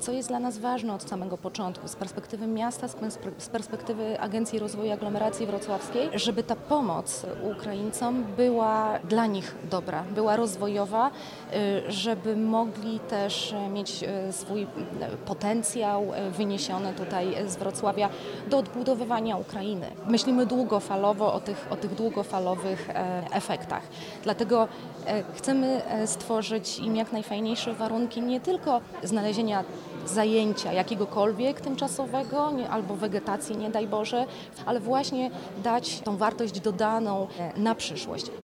Co jest dla nas ważne od samego początku, z perspektywy miasta, z perspektywy Agencji Rozwoju Aglomeracji Wrocławskiej, żeby ta pomoc Ukraińcom była dla nich dobra, była rozwojowa, żeby mogli też mieć swój potencjał wyniesiony tutaj z Wrocławia do odbudowywania Ukrainy. Myślimy długofalowo o tych długofalowych efektach. Dlatego chcemy stworzyć im jak najfajniejsze warunki nie tylko znalezienia zajęcia jakiegokolwiek tymczasowego albo wegetacji, nie daj Boże, ale właśnie dać tą wartość dodaną na przyszłość.